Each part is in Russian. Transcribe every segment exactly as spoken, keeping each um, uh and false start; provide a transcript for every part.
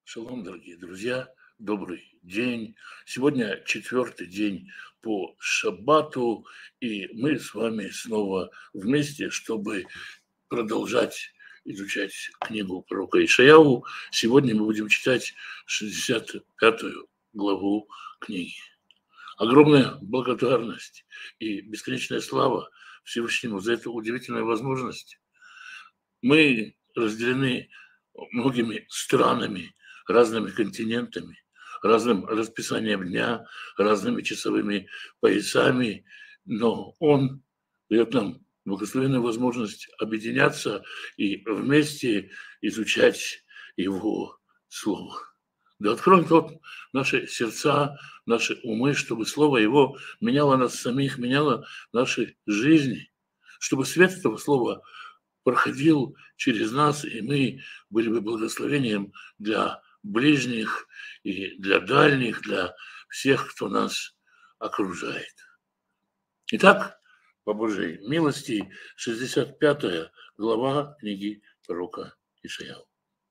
Шалом, дорогие друзья, добрый день. Сегодня четвертый день по шаббату, и мы с вами снова вместе, чтобы продолжать изучать книгу пророка Ишаяу. Сегодня мы будем читать шестьдесят пятую главу книги. Огромная благодарность и бесконечная слава Всевышнему за эту удивительную возможность. Мы разделены многими странами, разными континентами, разным расписанием дня, разными часовыми поясами, но Он дает нам благословенную возможность объединяться и вместе изучать Его Слово. Да откроет тот наши сердца, наши умы, чтобы Слово Его меняло нас самих, меняло наши жизни, чтобы свет этого Слова проходил через нас, и мы были бы благословением для ближних и для дальних, для всех, кто нас окружает. Итак, по Божьей милости, шестьдесят пятая глава книги пророка Ишаяу.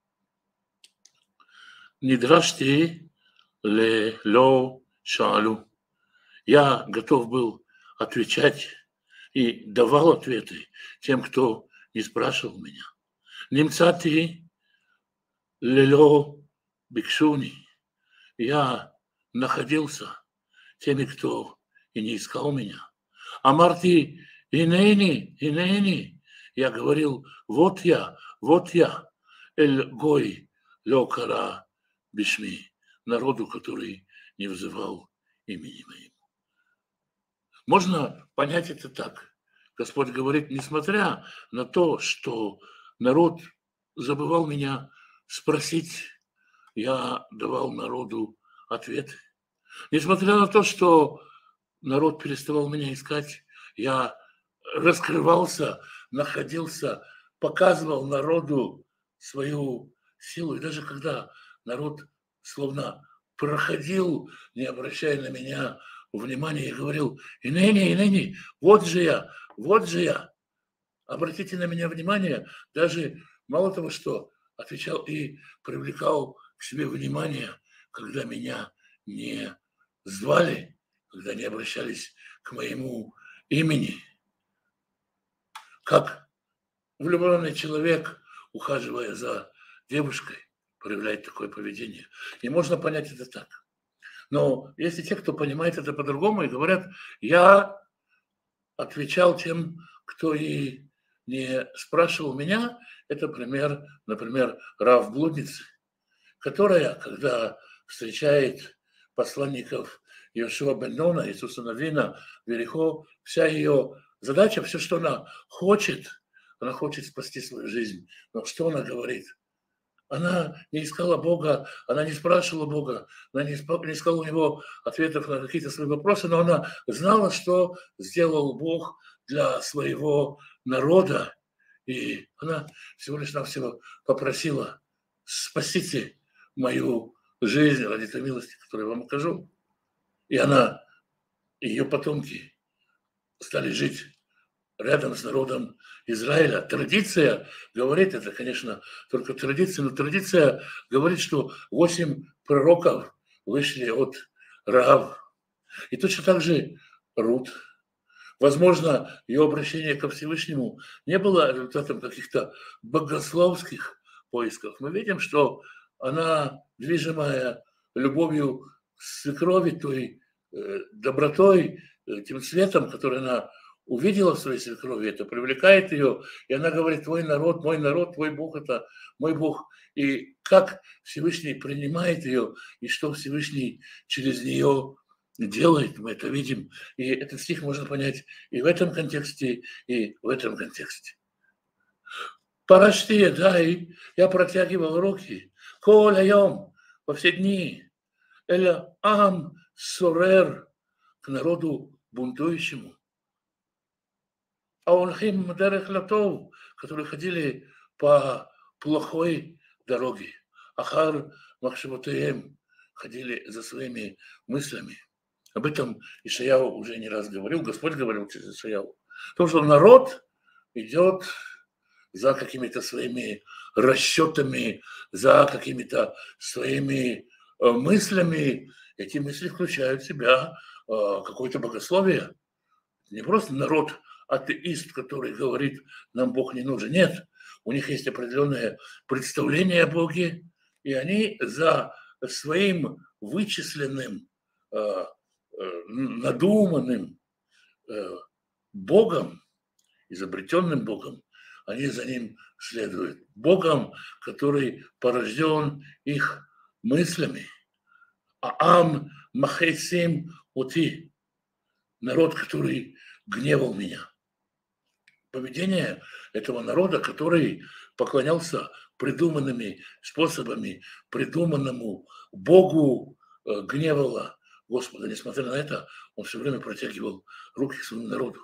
«Нидрашти ле ло шаалу». Я готов был отвечать и давал ответы тем, кто не спрашивал меня. Нимцати лело бикшуни. Я находился теми, кто и не искал меня. Амарти инейни, инейни. Я говорил, вот я, вот я. Эль гой лёкара бишми. Народу, который не вызывал имени моим. Можно понять это так. Господь говорит, несмотря на то, что народ забывал меня спросить, я давал народу ответы. Несмотря на то, что народ переставал меня искать, я раскрывался, находился, показывал народу свою силу. И даже когда народ словно проходил, не обращая на меня внимания, и говорил, инени, инени, вот же я, вот же я. Обратите на меня внимание, даже мало того, что отвечал и привлекал к себе внимание, когда меня не звали, когда не обращались к моему имени. Как влюбленный человек, ухаживая за девушкой, проявляет такое поведение. И можно понять это так. Но если те, кто понимает это по-другому и говорят, я отвечал тем, кто и не спрашивал меня, это пример, например, рав блудницы, которая, когда встречает посланников Йошуа бен Нуна, Иисуса Навина, в Иерихо, вся ее задача, все, что она хочет, она хочет спасти свою жизнь. Но что она говорит? Она не искала Бога, она не спрашивала Бога, она не искала у него ответов на какие-то свои вопросы, но она знала, что сделал Бог для своего народа. И она всего лишь навсего попросила, спасите мою жизнь ради той милости, которую я вам окажу. И она, и ее потомки стали жить рядом с народом Израиля. Традиция говорит, это, конечно, только традиция, но традиция говорит, что восемь пророков вышли от Раав. И точно так же Рут. Возможно, ее обращение ко Всевышнему не было результатом каких-то богословских поисков. Мы видим, что она, движимая любовью к свекрови, той э, добротой, э, тем светом, который она увидела в своей свекрови, это привлекает ее, и она говорит, твой народ, мой народ, твой Бог, это мой Бог. И как Всевышний принимает ее, и что Всевышний через нее делает, мы это видим. И этот стих можно понять и в этом контексте, и в этом контексте. Парашти, да, и я протягивал руки, коль айом, во все дни, эля ам сорер, к народу бунтующему. А он хим дерех латов, которые ходили по плохой дороге. Ахар махшевотеем, ходили за своими мыслями. Об этом Ишаяу уже не раз говорил, Господь говорил через Ишаяу. Потому что народ идет за какими-то своими расчетами, за какими-то своими мыслями. Эти мысли включают в себя какое-то богословие. Не просто народ атеист, который говорит, нам Бог не нужен. Нет, у них есть определенное представление о Боге, и они за своим вычисленным, надуманным Богом, изобретенным Богом, они за ним следуют. Богом, который порожден их мыслями. Аам махейсим ути, народ, который гневал меня. Поведение этого народа, который поклонялся придуманными способами, придуманному Богу, гневало Господа. Несмотря на это, он все время протягивал руки к своему народу.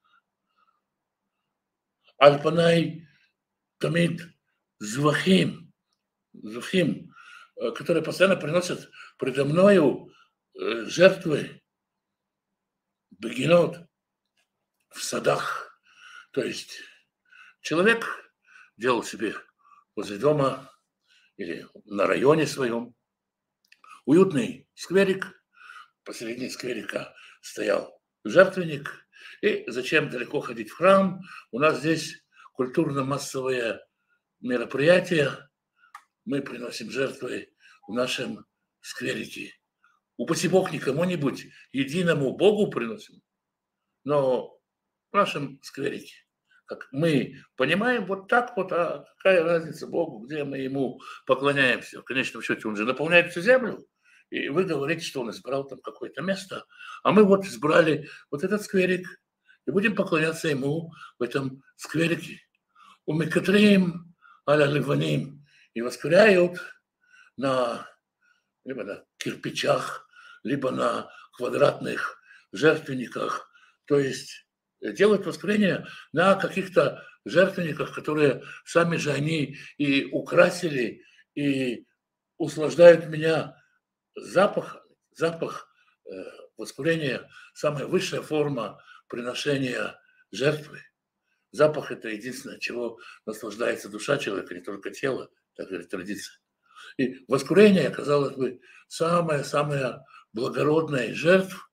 Альпанай тамид звахим, звахим, которые постоянно приносят предо мною жертвы, бегинот в садах. То есть человек делал себе возле дома или на районе своем уютный скверик. Посередине скверика стоял жертвенник. И зачем далеко ходить в храм? У нас здесь культурно-массовое мероприятие. Мы приносим жертвы в нашем скверике. Упаси Бог, не кому-нибудь, единому Богу приносим, но в нашем скверике. Как мы понимаем, вот так вот, а какая разница Богу, где мы Ему поклоняемся. В конечном счете он же наполняет всю землю, и вы говорите, что он избрал там какое-то место, а мы вот избрали вот этот скверик, и будем поклоняться Ему в этом скверике. Умикатреем аля ливаним, и воскуряют на, либо на кирпичах, либо на квадратных жертвенниках, то есть делают воскурение на каких-то жертвенниках, которые сами же они и украсили, и услаждают меня запахом. Запах э, воскурения – самая высшая форма приношения жертвы. Запах – это единственное, чего наслаждается душа человека, не только тело, так говорит традиция. И воскурение, казалось бы, самая-самая благородная из жертв,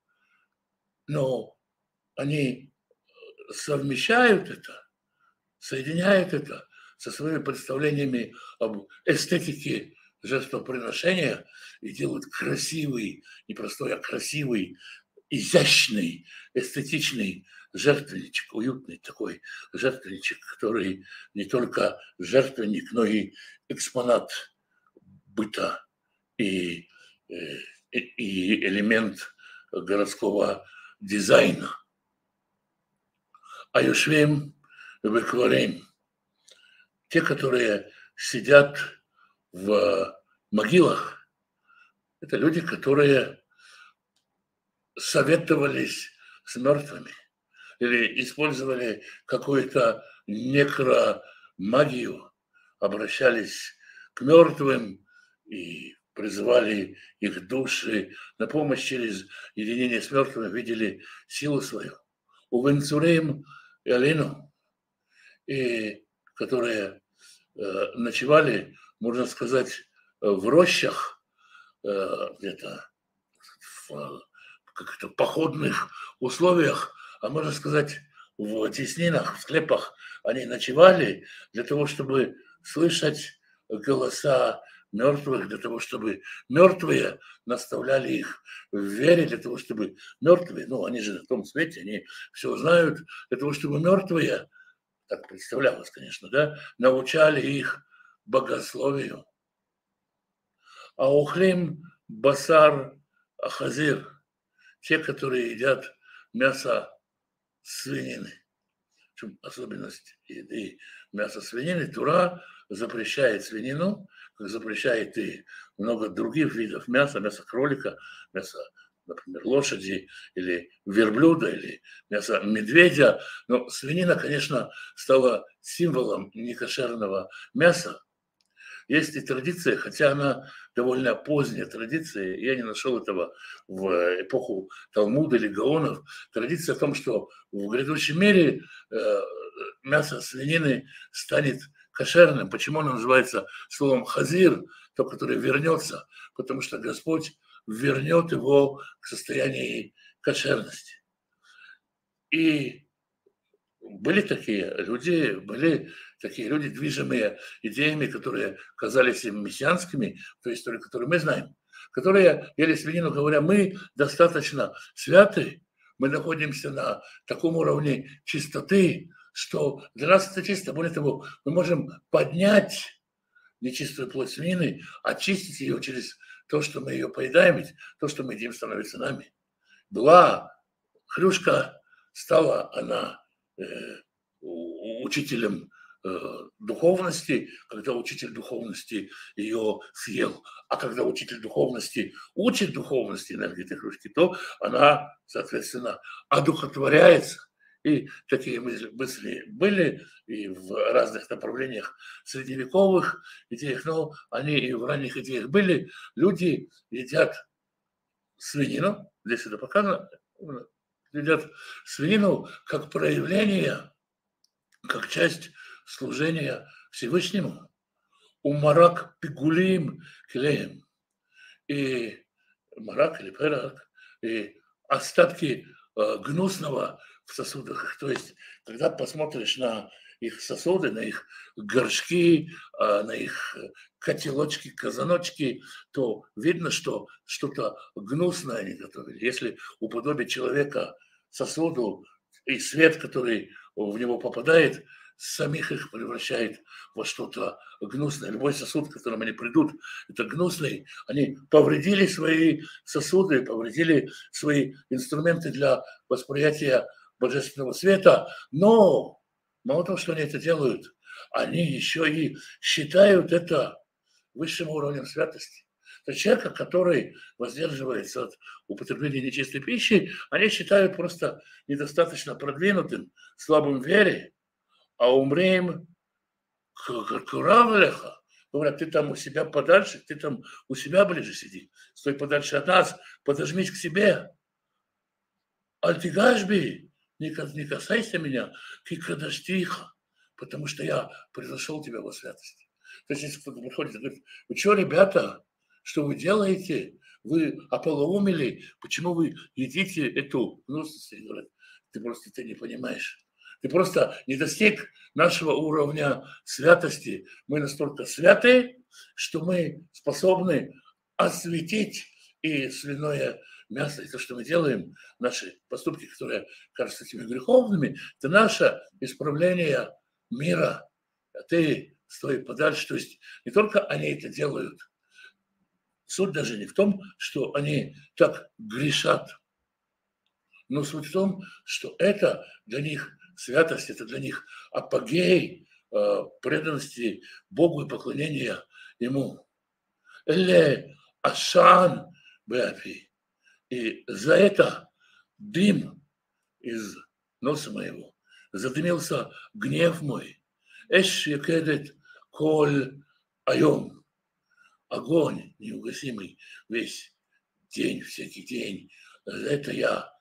но они совмещают это, соединяют это со своими представлениями об эстетике жертвоприношения и делают красивый, не простой, а красивый, изящный, эстетичный жертвенничек, уютный такой жертвенничек, который не только жертвенник, но и экспонат быта и, и, и элемент городского дизайна. Аюшвим векварим, те, которые сидят в могилах, это люди, которые советовались с мертвыми или использовали какую-то некромагию, обращались к мертвым и призывали их души на помощь через единение с мертвыми, видели силу свою. У Венцурим и Алину, и которые э, ночевали, можно сказать, в рощах, э, где-то в как-то походных условиях, а можно сказать, в теснинах, в склепах они ночевали для того, чтобы слышать голоса мертвых, для того, чтобы мертвые наставляли их в вере, для того, чтобы мертвые, ну, они же на том свете, они все знают, для того, чтобы мертвые, так представлялось, конечно, да, научали их богословию. А ухлим басар ахазир, те, которые едят мясо свинины. Особенность еды мяса свинины, Тура запрещает свинину, как запрещает и много других видов мяса, мясо кролика, мясо, например, лошади или верблюда, или мясо медведя. Но свинина, конечно, стала символом некошерного мяса. есть и традиция, хотя она довольно поздняя традиция, я не нашел этого в эпоху Талмуда или Гаонов, традиция о том, что в грядущем мире э, мясо свинины станет кошерным. Почему оно называется словом хазир, то, который вернется? Потому что Господь вернет его к состоянию кошерности. И были такие люди, были такие люди, движимые идеями, которые казались им мессианскими, то есть истории, которые мы знаем, которые ели свинину, говоря, мы достаточно святы, мы находимся на таком уровне чистоты, что для нас это чисто. Более того, мы можем поднять нечистую плоть свинины, очистить ее через то, что мы ее поедаем, ведь то, что мы едим, становится нами. Была хрюшка, стала она э, учителем э, духовности, когда учитель духовности ее съел. А когда учитель духовности учит духовности энергии этой хрюшки, то она, соответственно, одухотворяется. И такие мысли были и в разных направлениях средневековых идеях, но они и в ранних идеях были. Люди едят свинину, здесь это показано, едят свинину как проявление, как часть служения Всевышнему. Умарак пигулим килеем. И марак или перак, и остатки э, гнусного в сосудах. То есть, когда посмотришь на их сосуды, на их горшки, э, на их котелочки, казаночки, то видно, что что-то гнусное они готовили. Если уподобить человека сосуду и свет, который в него попадает, самих их превращает во что-то гнусное. Любой сосуд, к которому они придут, это гнусный. Они повредили свои сосуды, повредили свои инструменты для восприятия божественного света. Но мало того, что они это делают, они еще и считают это высшим уровнем святости. То человека, который воздерживается от употребления нечистой пищи, они считают просто недостаточно продвинутым, слабым в вере, а умреем к равлеха. Говорят, ты там у себя подальше, ты там у себя ближе сиди, стой подальше от нас, подожмись к себе. Альтигашби, не касайся меня, кикадаштиха, потому что я превзошел тебя во святости. То есть, если кто-то приходит и говорит, вы что, ребята, что вы делаете? Вы ополоумели, почему вы едите эту гнусность? Говорят, ты просто это не понимаешь. Ты просто не достиг нашего уровня святости. Мы настолько святы, что мы способны осветить и свиное мясо, и то, что мы делаем, наши поступки, которые кажутся этими греховными, это наше исправление мира. А ты стой подальше. То есть не только они это делают. Суть даже не в том, что они так грешат, но суть в том, что это для них святость, это для них апогей э, преданности Богу и поклонения Ему. Эле ашан беапи. И за это дым из носа моего, задымился гнев мой. Эш якедет коль айом. Огонь неугасимый весь день, всякий день. Это я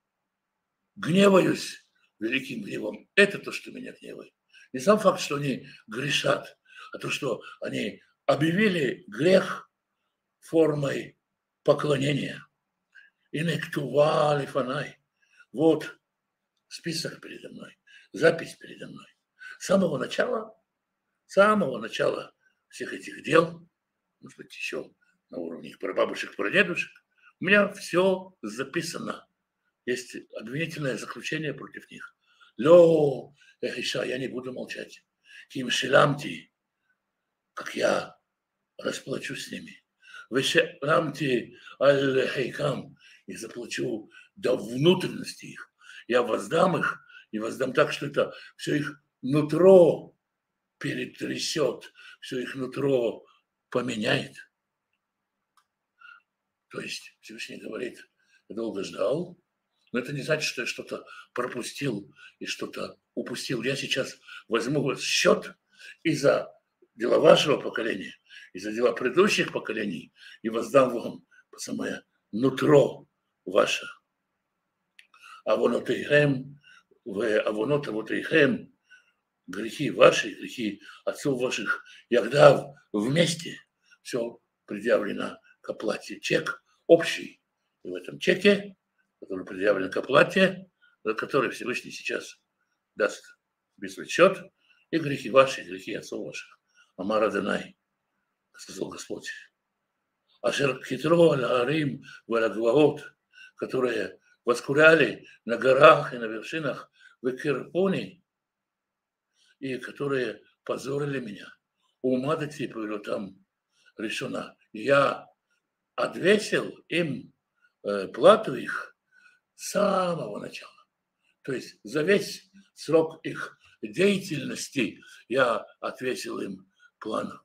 гневаюсь великим гневом. Это то, что меня гневает. Не сам факт, что они грешат, а то, что они объявили грех формой поклонения. Инектува лифанай. Вот список передо мной, запись передо мной. С самого начала, с самого начала всех этих дел, может быть, еще на уровне их прабабушек, прадедушек, у меня все записано. Есть обвинительное заключение против них. Лё, эхиша, я не буду молчать. Ким шиламти, как я расплачусь с ними. Вешеламти аль-хейкам, и заплачу до внутренности их. Я воздам их, и воздам так, что это все их нутро перетрясет, все их нутро поменяет. То есть Всевышний говорит, я долго ждал, но это не значит, что я что-то пропустил и что-то упустил. Я сейчас возьму счет и за дела вашего поколения и за дела предыдущих поколений, и воздам вам по самое нутро ваше. Авонотейхем, в авонот авотейхем, грехи ваши, грехи отцов ваших, ягдав вместе, все предъявлено к оплате. Чек общий. И в этом чеке, который предъявлен к оплате, за который Всевышний сейчас даст быстрый счет, и грехи ваши, и грехи отцов ваших. Амар Адонай, сказал Господь. Ашер хитро аль-арим валь-гваот, которые воскуряли на горах и на вершинах в Кирпоне, и которые позорили меня. Умадати повело там решена. Я отвесил им э, плату их с самого начала. То есть за весь срок их деятельности я отвесил им план.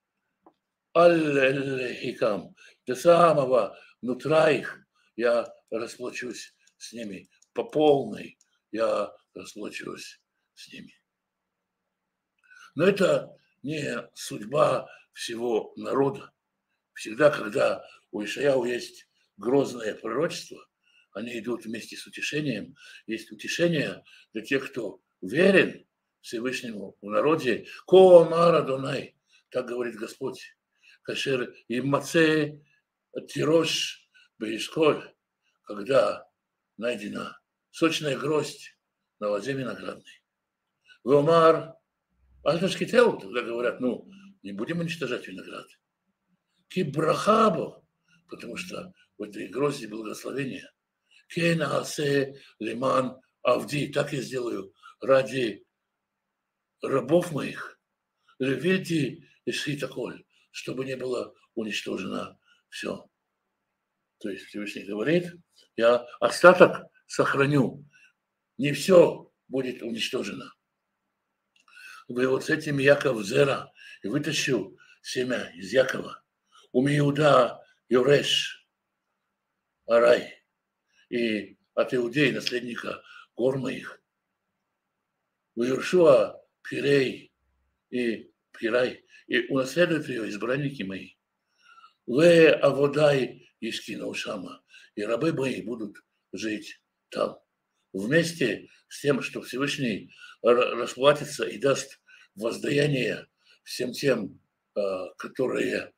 Аль-Хикам. До самого нутра их я расплачусь с ними. По полной я расплачусь с ними. Но это не судьба всего народа. Всегда, когда у Ишаяу есть грозное пророчество, они идут вместе с утешением. Есть утешение для тех, кто верен Всевышнему в народе. Ко амар Адонай, так говорит Господь. Кашер имаце тирош беишколь, когда найдена сочная гроздь на лозе виноградной. Вомар альташкитеу, тогда говорят, ну, не будем уничтожать виноград. Кибрахабо, потому что в этой грозди благословения. Кенаасе лиман авди, так я сделаю ради рабов моих. Левити и шитаколь, чтобы не было уничтожено все. То есть Всевышний говорит, я остаток сохраню, не все будет уничтожено. И вот с этим Яков Зера и вытащил семя из Якова. У Иуда Юреш Арай, и от Иудеи, наследника гор моих. У Иешуа Пирей и Пирай, и унаследуют ее избранники мои. Ве Аводай Ишкина Ушама, и рабы мои будут жить там. Вместе с тем, что Всевышний расплатится и даст воздаяние всем тем, которые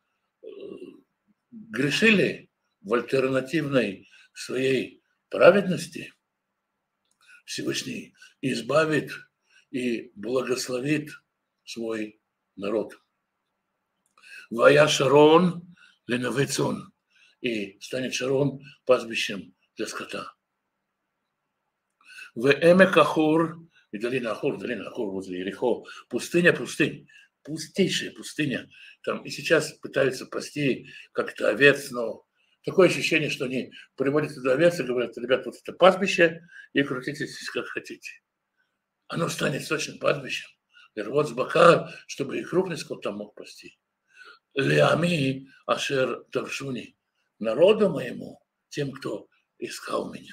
грешили в альтернативной своей праведности, Всевышний избавит и благословит свой народ. Вая Шарон ленавецон, и станет Шарон пастбищем для скота. В Эмек Ахур, и долина Ахур, долина Ахур возле Ерехо, пустыня пустынь, пустейшая пустыня. Там и сейчас пытаются пасти как-то овец, но такое ощущение, что они приводят туда овец и говорят, ребята, вот это пастбище, и крутитесь как хотите. Оно станет сочным пастбищем. Вот с бока, чтобы и крупный скот там мог пасти. Леами ашер таршуни, народу моему, тем, кто искал меня.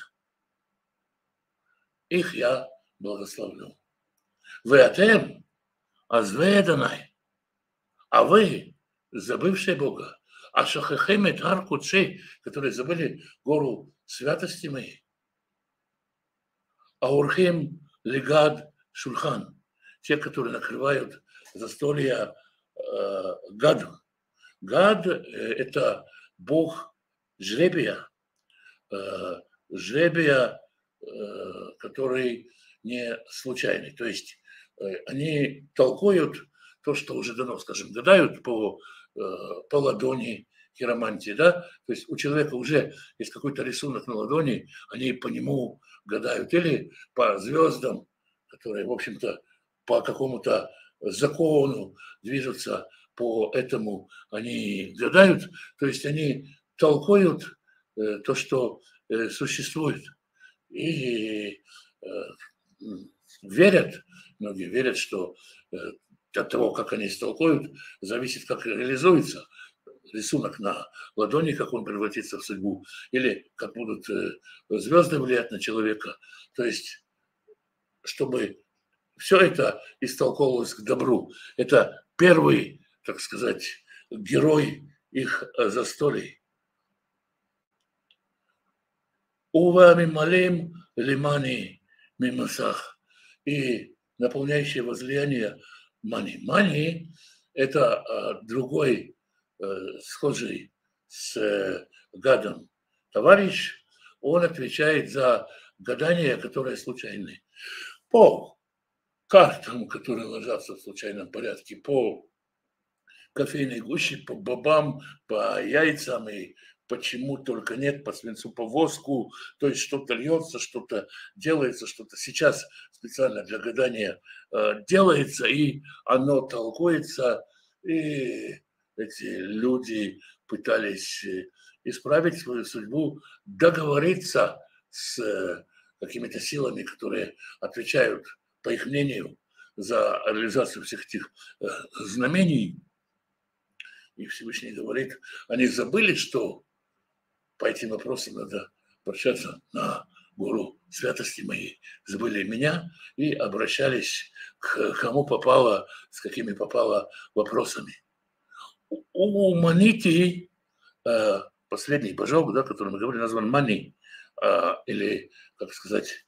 Их я благословлю. Вы атем, азведанай, а вы, забывшие Бога, а шахахемет ар кудшей, которые забыли гору святости моей, а урхим легад шульхан, те, которые накрывают застолья э, гаду. Гад э, – это бог жребия, э, жребия, э, который не случайный. То есть э, они толкуют то, что уже дано, скажем, гадают по, э, по ладони хиромантии, да, то есть у человека уже есть какой-то рисунок на ладони, они по нему гадают, или по звездам, которые, в общем-то, по какому-то закону движутся, по этому они гадают, то есть они толкуют э, то, что э, существует, и э, верят, многие верят, что э, от того, как они истолкуют, зависит, как реализуется рисунок на ладони, как он превратится в судьбу, или как будут э, звезды влиять на человека, то есть чтобы все это истолковывалось к добру. Это первый, так сказать, герой их застолий. Ува мималим лимани мимасах. И наполняющее возлияние мани. Мани – это а, другой, а, схожий с а, гадом товарищ. Он отвечает за гадания, которые случайны. По картам, которые ложатся в случайном порядке, по кофейной гуще, по бобам, по яйцам и почему только нет, по свинцу, по воску, то есть что-то льется, что-то делается, что-то сейчас специально для гадания э, делается, и оно толкуется, и эти люди пытались исправить свою судьбу, договориться с э, какими-то силами, которые отвечают, по их мнению, за реализацию всех этих э, знамений. И Всевышний говорит, они забыли, что по этим вопросам надо обращаться на гору святости моей. Забыли меня и обращались к кому попало, с какими попало вопросами. У Манити, последний божок, да, который мы говорили, назван Мани, или, как сказать,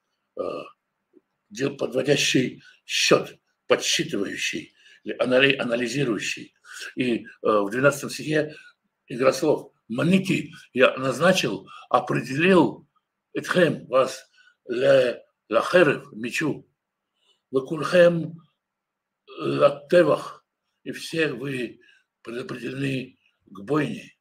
подводящий счет, подсчитывающий, анализирующий. И в двенадцатом стихе игра слов. Манити я назначил, определил этхем вас лахерев, мечу, векульхем латтевах, и все вы предопределены к бойне.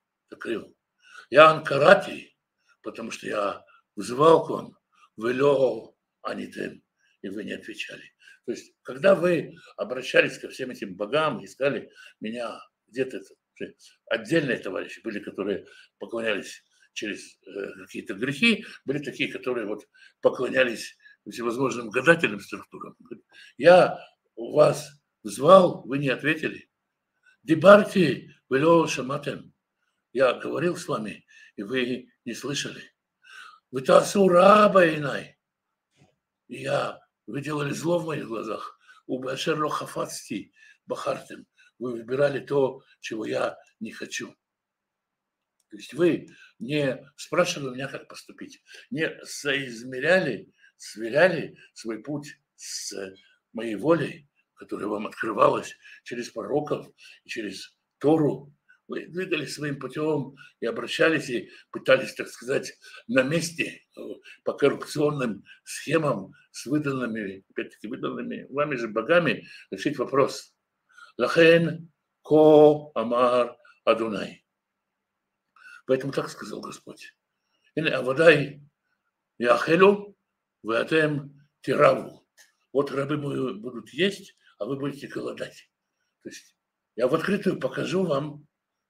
Я анкарати, потому что я вызывал к вам, велё анитем, и вы не отвечали. То есть, когда вы обращались ко всем этим богам, искали меня, где-то отдельные товарищи были, которые поклонялись через э, какие-то грехи, были такие, которые вот поклонялись всевозможным гадательным структурам. Я вас звал, вы не ответили. Дебарти велё шаматем. Я говорил с вами, и вы не слышали. Вы тасу раба инай. И я, вы делали зло в моих глазах. У башерло хафацти бахартем. Вы выбирали то, чего я не хочу. То есть вы не спрашивали меня, как поступить, не соизмеряли, сверяли свой путь с моей волей, которая вам открывалась через пророков, через Тору. Вы двигались своим путем и обращались, и пытались, так сказать, на месте по коррупционным схемам с выданными, опять-таки, выданными вами же богами решить вопрос. Лахен ко амар Адунай. Поэтому так сказал Господь. Ине авадай яхелу ватем тираву. Вот рабы мои будут есть, а вы будете голодать. То есть я в открытую покажу вам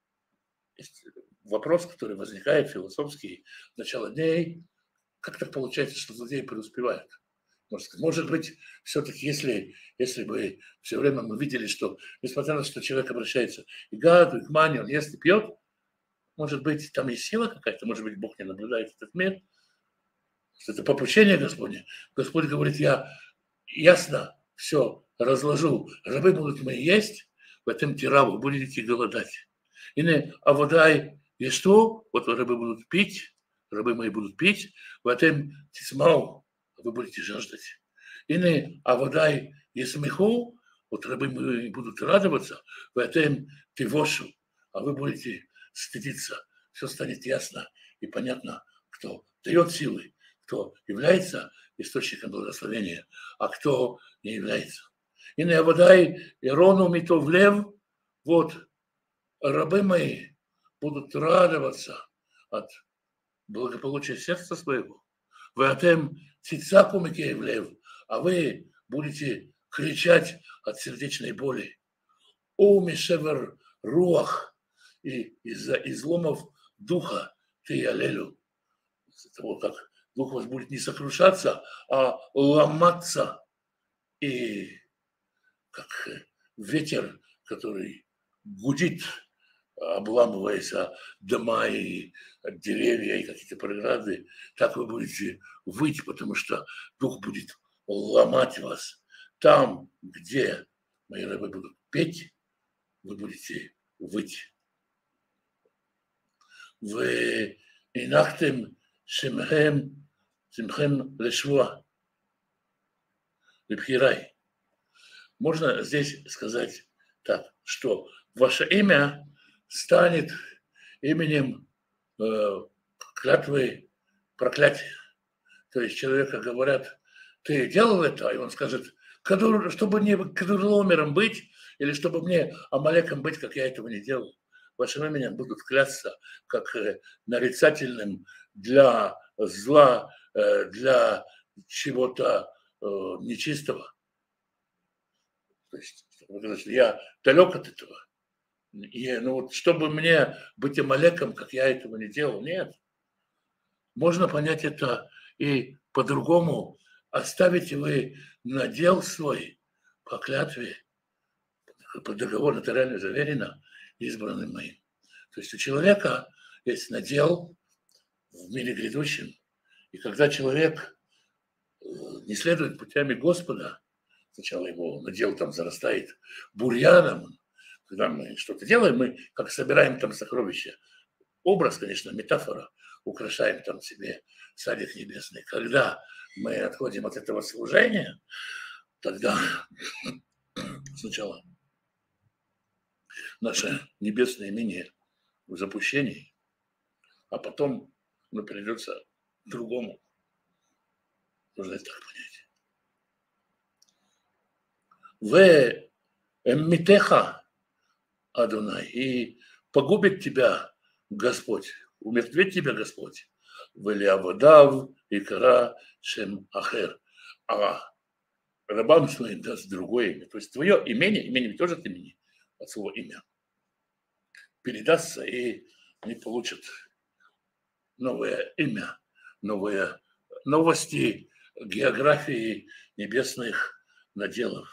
вопрос, который возникает философский в начало дней. Как так получается, что злодеи преуспевают? Может быть, все-таки, если, если бы все время мы видели, что, несмотря на то, что человек обращается и к гаду, и к мане, он ест и пьет, может быть, там есть сила какая-то, может быть, Бог не наблюдает этот мир. Это попущение Господне. Господь говорит, я ясно все разложу. Рабы будут мои есть, в этом тираву будете голодать. И не аводай и что? Вот рабы будут пить, рабы мои будут пить, в этом тисмау, вы будете жаждать. И не аводай и смеху, вот рабы мои будут радоваться, в этом тивошу, а вы будете стыдиться. Все станет ясно и понятно, кто дает силы, кто является источником благословения, а кто не является. И не аводай и рону митовлев, вот рабы мои будут радоваться от благополучия сердца своего. Вы атем цицаку микеевлев, а вы будете кричать от сердечной боли. О мишевер руах, и из-за изломов духа ты алелю. Из-за того, как дух вас будет не сокрушаться, а ломаться. И как ветер, который гудит, обламываясь о дома и деревья и какие-то преграды, так вы будете выть, потому что дух будет ломать вас. Там, где мои рабы будут петь, вы будете выть. Вы инахтем шемхем, шемхем лешва, лепхирай. Можно здесь сказать так, что ваше имя станет именем э, клятвы проклятия. То есть человека говорят, ты делал это, и он скажет, чтобы не кадурломером быть, или чтобы мне амалеком быть, как я этого не делал. Вашим именем будут клясться как нарицательным для зла, для чего-то нечистого. То есть, я далек от этого. И, ну вот, чтобы мне быть амалеком, как я этого не делал, нет. Можно понять это и по-другому. Оставите вы надел свой по клятве, по договору нотариально заверено, избранным моим. То есть у человека есть надел в мире грядущем. И когда человек не следует путями Господа, сначала его надел там зарастает бурьяном, когда мы что-то делаем, мы как собираем там сокровища. Образ, конечно, метафора, украшаем там себе садик небесный. Когда мы отходим от этого служения, тогда сначала наше небесное имение в запущении, а потом оно придется к другому. Можно это так понять. В Митеха Адонай, и погубит тебя Господь, умертвит тебя Господь. В Элиавадав и Кара Шем Ахер. А рабам своим даст другое имя. То есть твое имение, имение тоже от имени, от своего имя, передастся, и они получат новое имя, новые новости географии небесных наделов.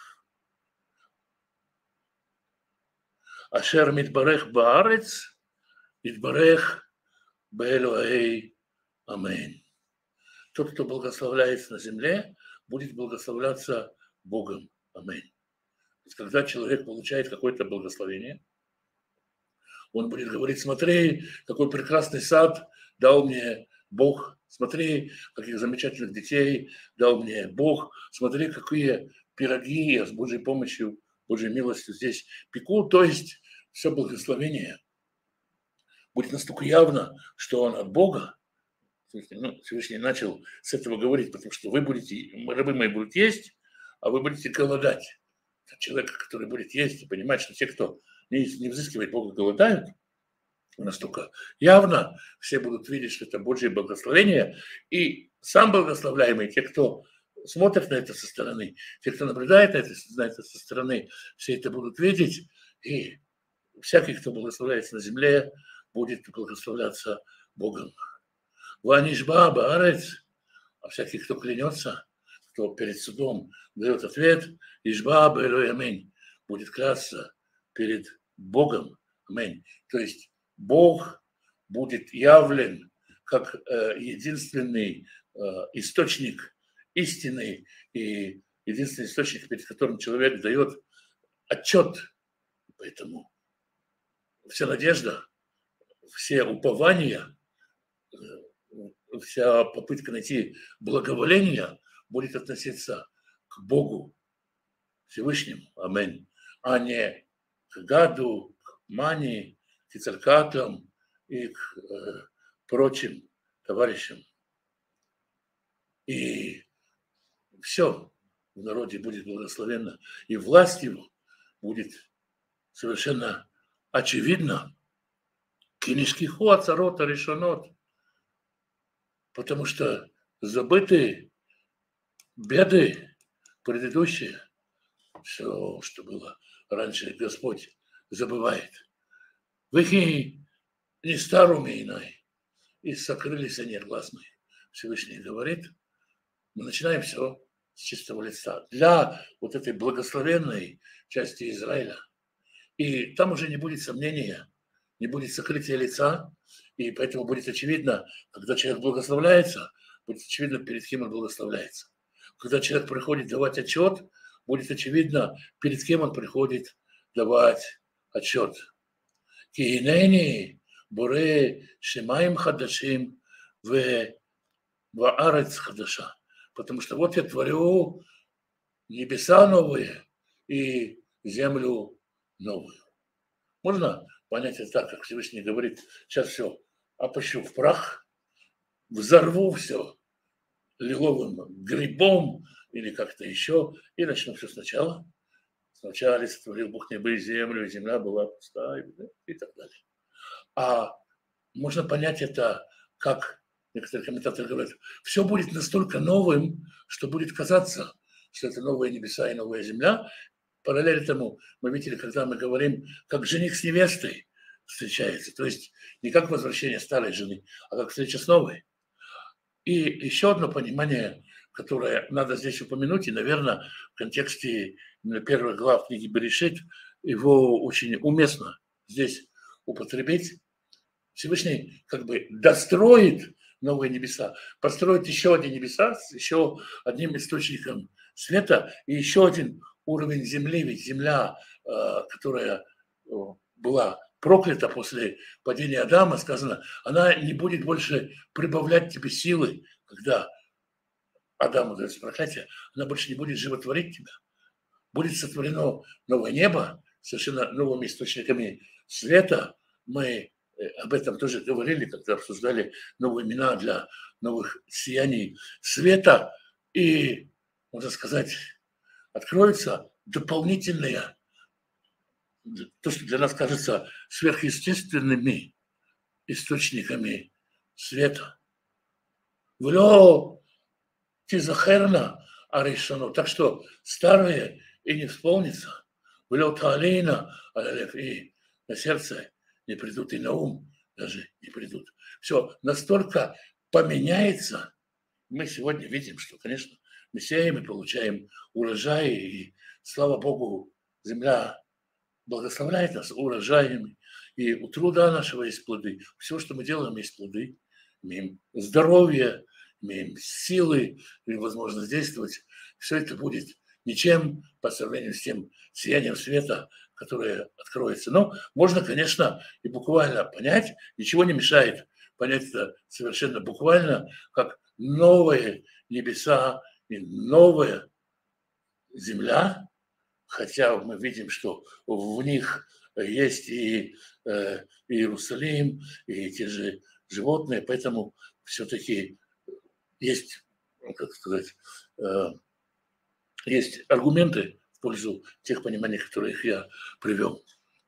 Ашер митбарех баарец, митбарех бэлуэй амэн. Тот, кто благословляется на земле, будет благословляться Богом. Аминь. То есть, когда человек получает какое-то благословение, он будет говорить, смотри, какой прекрасный сад дал мне Бог, смотри, каких замечательных детей дал мне Бог, смотри, какие пироги я с Божьей помощью, Божьей милостью здесь пеку. То есть все благословение будет настолько явно, что он от Бога. Ну, Всевышний начал с этого говорить, потому что вы будете, рабы мои будут есть, а вы будете голодать. Человек, который будет есть и понимать, что те, кто не, не взыскивает Бога, голодают, настолько явно все будут видеть, что это Божье благословение, и сам благословляемый, те, кто смотрят на это со стороны, те, кто наблюдает на это, на это со стороны, все это будут видеть, и всякий, кто благословляется на земле, будет благословляться Богом. Ванишба баарец, а всякий, кто клянется, кто перед судом дает ответ, ишба бэлой аминь, будет клясться перед Богом. Аминь. То есть Бог будет явлен как э, единственный э, источник истины и единственный источник, перед которым человек дает отчет. Поэтому вся надежда, все упования, вся попытка найти благоволение будет относиться к Богу Всевышнему, аминь, а не к Гаду, к Мани, к Ицалькатлам и к э, прочим товарищам. И все в народе будет благословенно, и власть его будет совершенно очевидна. Кинишкиху ацарота решонот, потому что забыты беды предыдущие, все, что было раньше, Господь забывает. В их не старуме иной, и сокрылись они гласные. Всевышний говорит, мы начинаем все с чистого лица. Для вот этой благословенной части Израиля. И там уже не будет сомнения, не будет сокрытия лица, и поэтому будет очевидно, когда человек благословляется, будет очевидно, перед кем он благословляется. Когда человек приходит давать отчет, будет очевидно, перед кем он приходит давать отчет. Киинени буре шимаим хадашим в ваарец хадаша. Потому что вот я творю небеса новые и землю новую. Можно понять это так, как Всевышний говорит, сейчас все опущу в прах, взорву все лиловым грибом или как-то еще, и начну все сначала. Сначала сотворил Бог небо и землю, и земля была пустая, и так далее. А можно понять это, как некоторые комментаторы говорят, все будет настолько новым, что будет казаться, что это новые небеса и новая земля. Параллель тому мы видели, когда мы говорим, как жених с невестой встречается. То есть не как возвращение старой жены, а как встреча с новой. И еще одно понимание, которое надо здесь упомянуть, и, наверное, в контексте первых глав книги Берешит его очень уместно здесь употребить. Всевышний как бы достроит новые небеса, построит еще одни небеса с еще одним источником света и еще один уровень земли, ведь земля, которая была проклята после падения Адама, сказано, она не будет больше прибавлять тебе силы, когда Адаму дается проклятие, она больше не будет животворить тебя. Будет сотворено новое небо, совершенно новыми источниками света. Мы об этом тоже говорили, когда обсуждали новые имена для новых сияний света. И, можно сказать, откроются дополнительные, то, что для нас кажется сверхъестественными источниками света. Влё тизахерна аришано. Так что старые и не вспомнится. Влё таалейна алалев. И на сердце не придут, и на ум даже не придут. Все настолько поменяется. Мы сегодня видим, что, конечно, мы сеем и получаем урожай, и, слава Богу, земля благословляет нас урожаями, и у труда нашего есть плоды. Все, что мы делаем, есть плоды. Имеем здоровье, имеем силы и возможность действовать. Все это будет ничем по сравнению с тем сиянием света, которое откроется. Но можно, конечно, и буквально понять, ничего не мешает понять это совершенно буквально, как новые небеса и новая земля, хотя мы видим, что в них есть и э, Иерусалим, и те же животные, поэтому все-таки есть, как сказать, э, есть аргументы в пользу тех пониманий, которых я привел.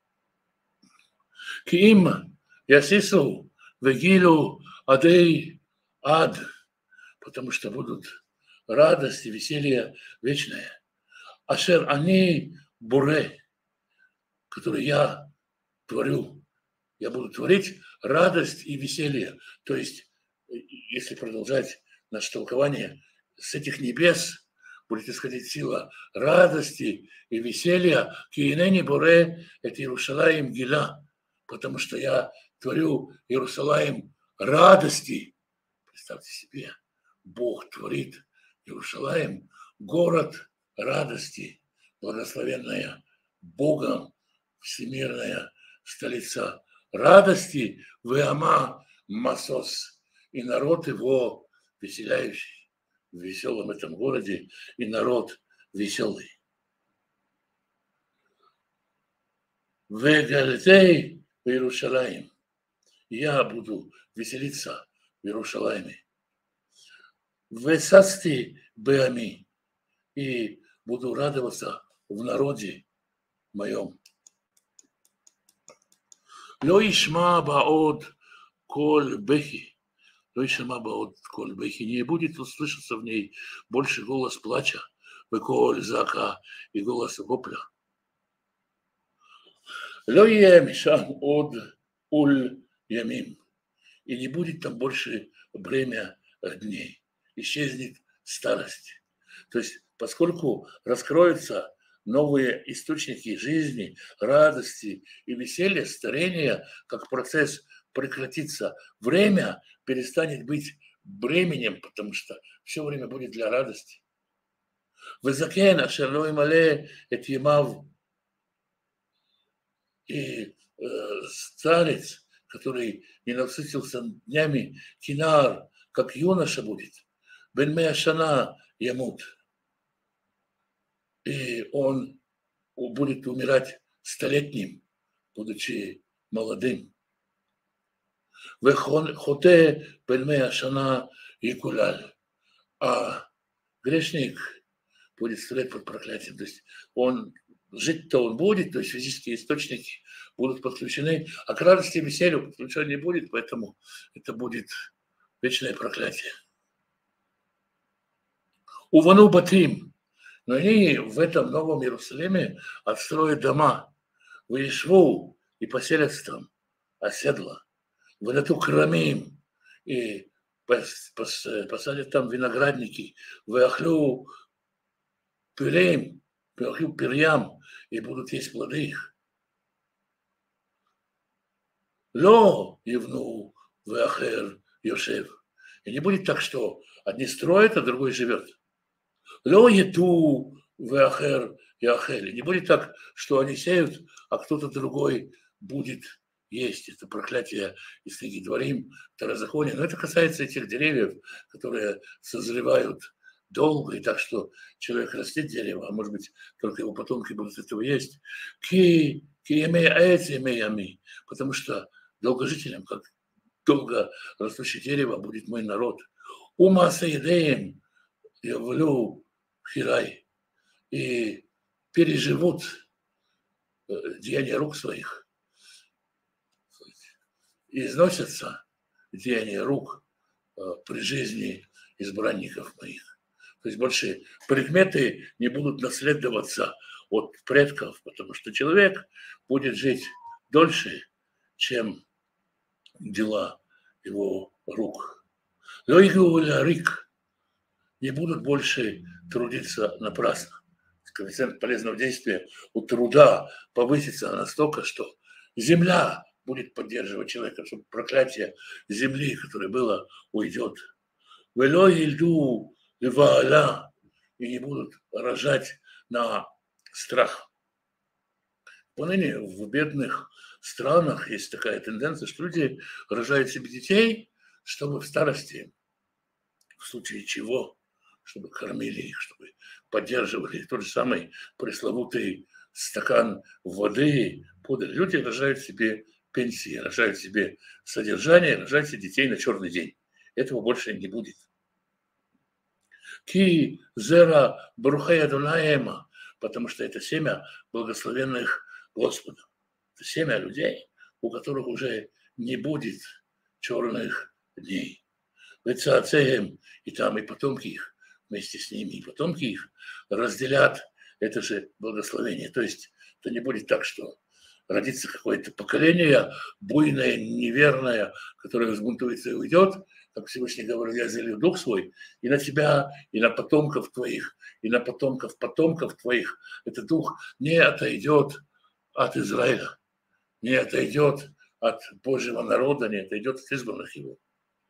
Киим ясису вегилу адей ад, потому что будут радость и веселье вечное. Ашер они буре, который я творю, я буду творить радость и веселье. То есть, если продолжать наше толкование, с этих небес будет исходить сила радости и веселья. Киинени буре – это Иерусалим Гила, потому что я творю Иерусалим радости. Представьте себе, Бог творит Иерусалим, город радости, благословенная Богом, всемирная столица радости, Веама Масос, и народ его веселяющий в веселом этом городе, и народ веселый. Вегальтей в Иерусалим. Я буду веселиться в Иерусалиме. Весасти беами. И буду радоваться в народе моем. Ло ишма баод коль бехи. Ло ишма баод коль бехи. Не будет услышаться в ней больше голос плача, коль зака и голос вопля. Ло емишам од уль ямим. И не будет там больше бремя дней. Исчезнет старость. То есть, поскольку раскроются новые источники жизни, радости и веселья, старения, как процесс прекратится, время перестанет быть бременем, потому что все время будет для радости. Везакен ашер ло имале эт ямав И э, старец, который не насытился днями, кинар, как юноша будет, бен меа шана ямут, и он будет умирать столетним, будучи молодым. Вехоте бен меа шана якулаль, а грешник будет стоять под проклятием. То есть он жить-то он будет, то есть физические источники будут подключены, а к радости и веселью подключен не будет, поэтому это будет вечное проклятие. Увану батим, но они в этом новом Иерусалиме отстроят дома, выешву и поселятся там, оседло, выдату крамим и посадят там виноградники, выохлю пюрем, выохлю перьям и будут есть плоды их. Ло евну веахер йошев. И не будет так, что одни строят, а другой живет. Ло ету веахер яхель. Не будет так, что они сеют, а кто-то другой будет есть. Это проклятие из книги Дворим, Второзаконие. Но это касается этих деревьев, которые созревают долго, и так что человек растет дерево, а может быть, только его потомки будут этого есть. Ки, ки имея эти, имея ми. Потому что долгожителем, как долго растущее дерево, будет мой народ. Ума саидеем явлю хирай. И переживут деяния рук своих. И износятся деяния рук при жизни избранников моих. То есть больше предметы не будут наследоваться от предков, потому что человек будет жить дольше, чем дела его рук. Рик не будут больше трудиться напрасно. Коэффициент полезного действия у труда повысится настолько, что земля будет поддерживать человека, чтобы проклятие земли, которое было, уйдет. И не будут рожать на страх. Поныне в бедных странах есть такая тенденция, что люди рожают себе детей, чтобы в старости, в случае чего, чтобы кормили их, чтобы поддерживали их. Тот же самый пресловутый стакан воды подали. Люди рожают себе пенсии, рожают себе содержание, рожают себе детей на черный день. Этого больше не будет. Ки зера брухая дунаема, потому что это семя благословенных Господа. Это семя людей, у которых уже не будет черных дней. Вецаацеем, и там и потомки их вместе с ними, и потомки их разделят это же благословение. То есть это не будет так, что родится какое-то поколение буйное, неверное, которое взбунтуется и уйдет, как Всевышний говорил, я залью дух свой, и на тебя, и на потомков твоих, и на потомков потомков твоих. Этот дух не отойдет от Израиля, не отойдет от Божьего народа, не отойдет от избранных его.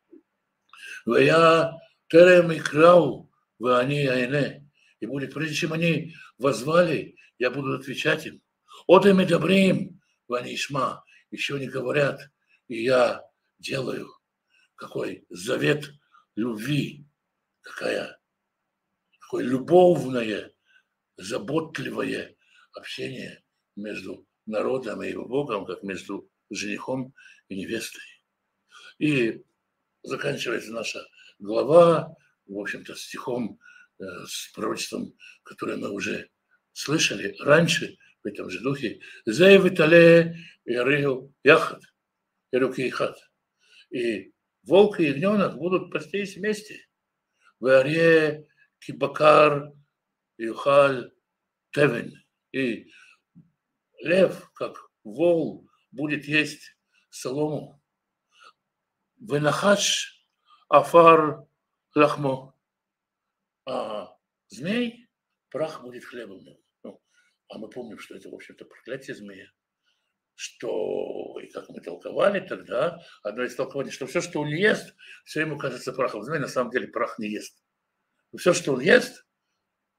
Я терем и крау, вы они айне. И будет, прежде чем они возвали, я буду отвечать им. От им и добрым, вы они ишма. Еще не говорят, и я делаю. Какой завет любви, какая, какое любовное, заботливое общение между народом и его Богом, как между женихом и невестой. И заканчивается наша глава, в общем-то, стихом э, с пророчеством, которое мы уже слышали раньше в этом же духе. «Зэй витале ярыю яхат, яруки ихат». И волк и ягненок будут пастись вместе. «Варье кибакар юхаль тевен». И лев, как вол, будет есть солому. «Венахаш афар лахмо». А змей, прах будет хлебом. Ну, а мы помним, что это, в общем-то, проклятие змея. Что, и как мы толковали тогда, одно из толкований, что все, что он ест, все ему кажется прахом. Змей на самом деле прах не ест. Все, что он ест,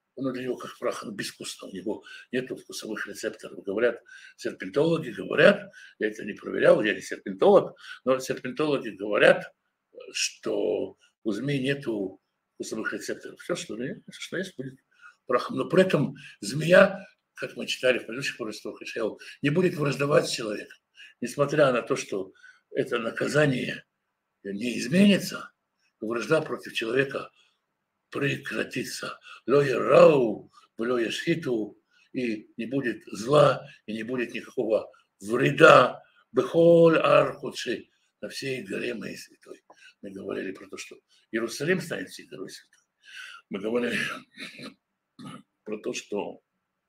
он для него как прах, он безвкусно, у него нет вкусовых рецепторов. Говорят, серпентологи говорят, я это не проверял, я не серпентолог, но серпентологи говорят, что у змей нету вкусовых рецепторов. Все, что, что есть, будет прахом. Но при этом змея, как мы читали в предыдущих пророчествах Ишаяу, не будет враждовать с человеком. Несмотря на то, что это наказание не изменится, вражда против человека прекратится. Ло ярау, ло яшхиту, и не будет зла, и не будет никакого вреда. Бехоль ар-кудши, на всей горе моей святой. Мы говорили про то, что Иерусалим станет всей горой святой. Мы говорили про то, что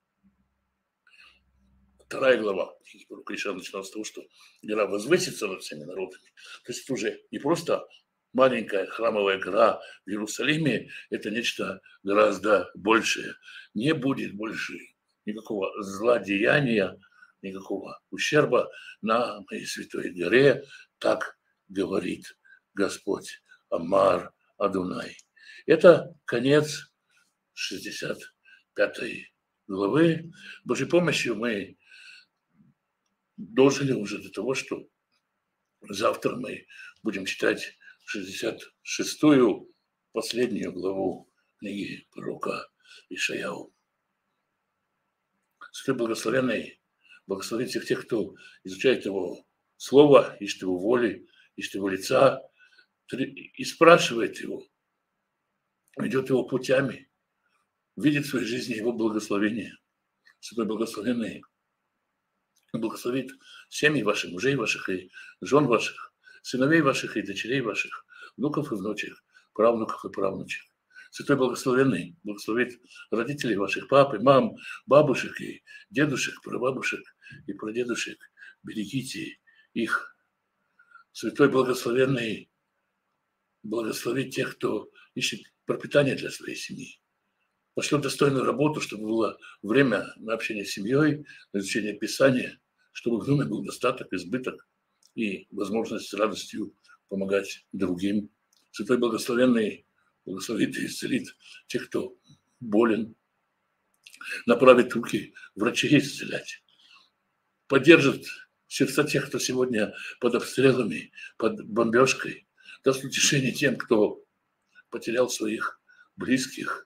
вторая глава Кришна начиналась с того, что гора возвысится над всеми народами. То есть это уже не просто маленькая храмовая гора в Иерусалиме, это нечто гораздо большее. Не будет больше никакого злодеяния, никакого ущерба на моей святой горе, так говорит Господь, Амар Адунай. Это конец шестьдесят пятой главы. Божьей помощью мы дожили уже до того, что завтра мы будем читать шестьдесят шестую, последнюю главу книги пророка Ишаяу. Святой Благословенный благословит всех тех, кто изучает его слово, ищет его воли, ищет его лица и спрашивает его, ведет его путями, видит в своей жизни его благословение. Святой Благословенный благословит семьи ваших, мужей ваших и жен ваших, сыновей ваших и дочерей ваших, внуков и внучек, правнуков и правнучек. Святой Благословенный благословит родителей ваших, пап и мам, бабушек и дедушек, прабабушек и прадедушек. Берегите их. Святой Благословенный благословит тех, кто ищет пропитание для своей семьи. Пошлет достойную работу, чтобы было время на общение с семьей, на изучение Писания, чтобы в доме был достаток, избыток и возможность с радостью помогать другим. Святой Благословенный благословит и исцелит тех, кто болен, направит руки врачей исцелять, поддержит сердца тех, кто сегодня под обстрелами, под бомбежкой, даст утешение тем, кто потерял своих близких,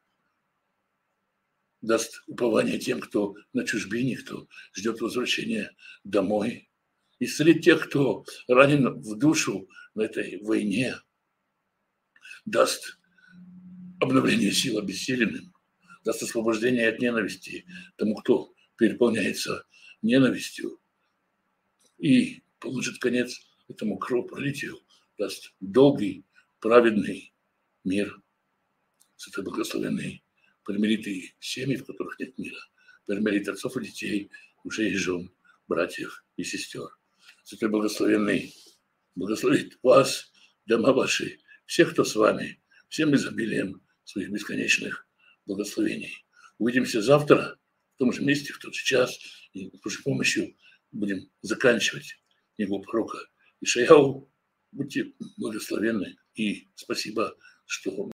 даст упование тем, кто на чужбине, кто ждет возвращения домой, исцелит тех, кто ранен в душу в этой войне, даст обновление сил обессиленным, даст освобождение от ненависти тому, кто переполняется ненавистью, и положит конец этому кровопролитию, даст долгий, праведный мир. Святой Благословенный примирит и семьи, в которых нет мира, примирит отцов и детей, мужей и жен, братьев и сестер. Святой Благословенный благословит вас, дома ваши, всех, кто с вами, всем изобилием своих бесконечных благословений. Увидимся завтра в том же месте, в тот же час, и с Божьей помощью будем заканчивать книгу пророка Ишаяу. Будьте благословенны и спасибо, что